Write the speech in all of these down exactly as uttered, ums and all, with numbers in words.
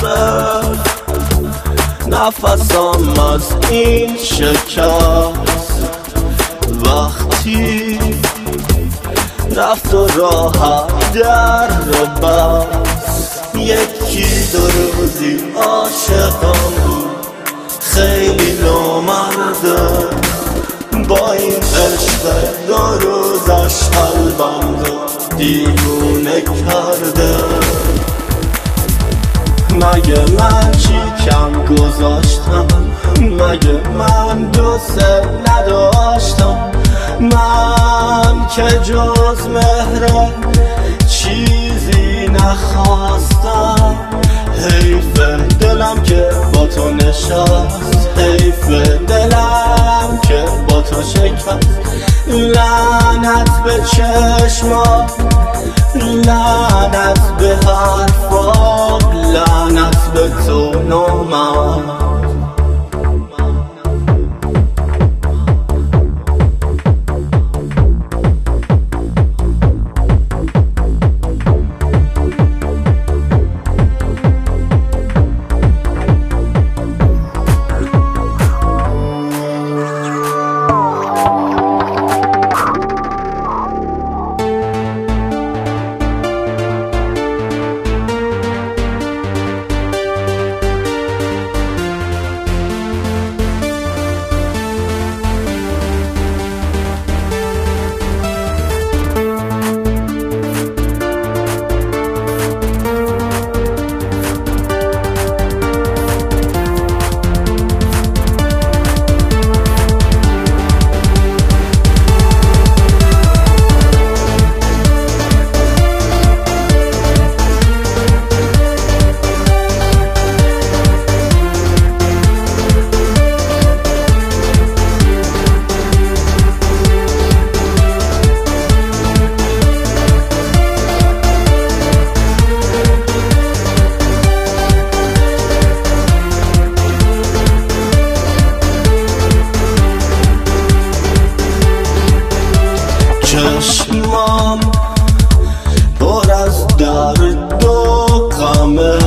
نفسم از این شکست وقتی رفت و راحت در رو بست. یکی دو روزی عاشقم بود خیلی نامرده، با این عشق دو روزش قلبم رو دیوونه کرده. مگه من چی کم گذاشتم؟ مگه من دوست نداشتم؟ من که جز مهر چیزی نخواستم. حیف دلم که با تو نشست، حیف دلم که با تو شکست. لعنت به چشمات، لعنت به حرفات، لعنت به تو نامرد. چشمام پر از درد و غمه،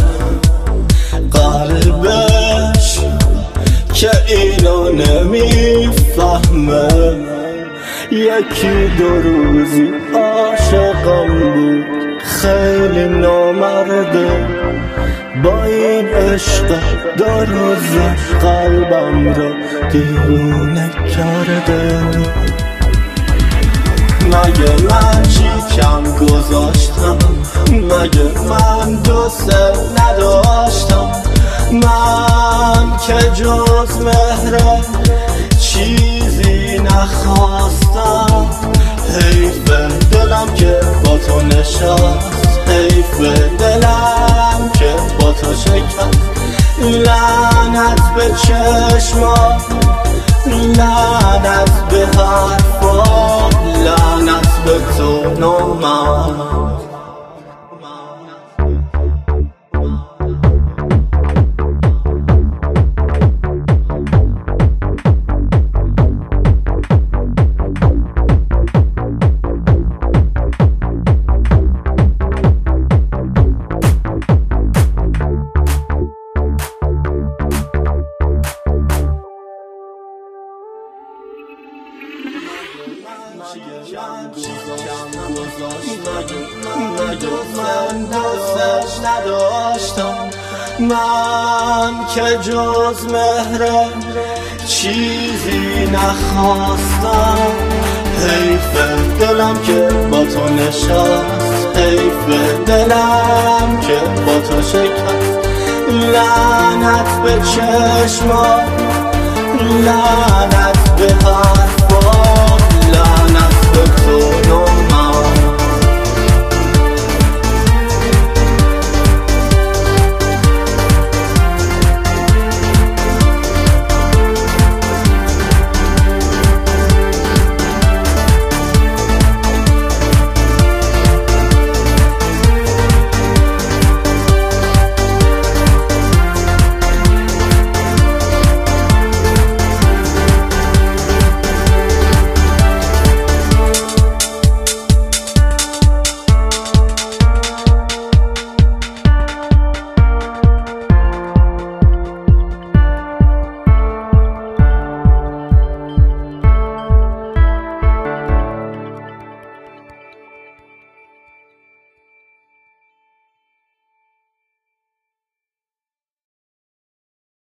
قلبش که اینو نمیفهمه. یکی دو روزی عاشقم بود خیلی نامرده، با این عشق دو روزش قلبم رو دیوونه کرده. مگه من چی کم گذاشتم؟ مگه من دوست نداشتم؟ من که جز مهر چیزی نخواستم. حیف دلم که با تو نشست، حیف دلم که با تو شکست. لعنت به چشمات، لعنت به حرفات، لعنت به تو نامرد. مگه من دوستش نداشتم؟ من که جز مهر چیزی نخواستم. حیف دلم که با تو نشست، حیف دلم که با تو شکست. لعنت به چشمات، لعنت به حرف